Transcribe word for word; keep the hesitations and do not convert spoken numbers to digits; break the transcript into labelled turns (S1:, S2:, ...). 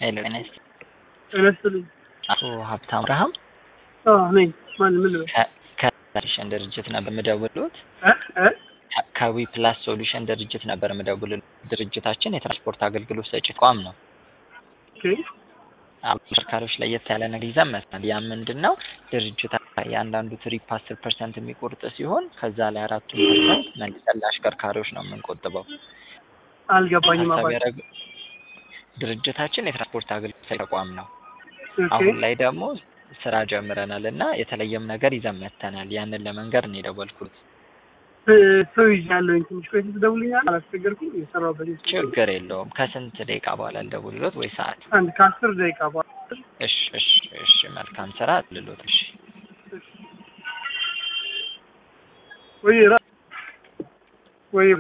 S1: ሄሎ ነስ
S2: እነስልኝ
S1: አቶ ሀብታም አብርሃም
S2: አዎ ነኝ። ማን ምን ነው?
S1: ከሶሉሽን ድርጅት ነበር የምደውልልዎት።
S2: እ እ
S1: ከዊ ፕላስ ሶሉሽን ድርጅት ነበር የምደውልልዎት። ድርጅታችን የትራንስፖርት አገልግሎት ሰጪ ተቋም ነው።
S2: ኦኬ
S1: አሽከርካሪዎች ለየት ያለ ነገር ይዘን መጥተናል። ያ ምንድነው? ድርጅታ ያንዳንዱ ትሪፕ አስር ፐርሰንት የሚቆርጥ ሲሆን ከዛ ላይ አራት ፐርሰንት መልሰን ለአሽከርካሪዎች ነው የምንቆጥበው።
S2: አልገባኝም
S1: ታሳቢ
S2: አባይ።
S1: ያደረገ ድርጅታችን የትራንስፖርት አገልግሎት ሰጪ ተቋም ነው።
S2: ኦኬ
S1: አሁን ላይ ደግሞ ስራ ጀምረናል እና የተለየም ነገር ይዘን መጥተናል። ያንን ለመንገር ነው የደወልኩት።
S2: ሰው ይዣለሁኝ። ትንሽ ቆይተህ ትደውልልኛለህ? አላስቸገርኩም? የሰራሁበት
S1: ችግር የለውም። ከስንት ደቂቃ በኋላ ልደውልልዎት ወይ ሰዓት?
S2: አንድ ከአስር ደቂቃ በኋላ።
S1: እሺ እሺ እሺ መልካም ስራ ልሎት። እሺ
S2: ወይ ራ ወይ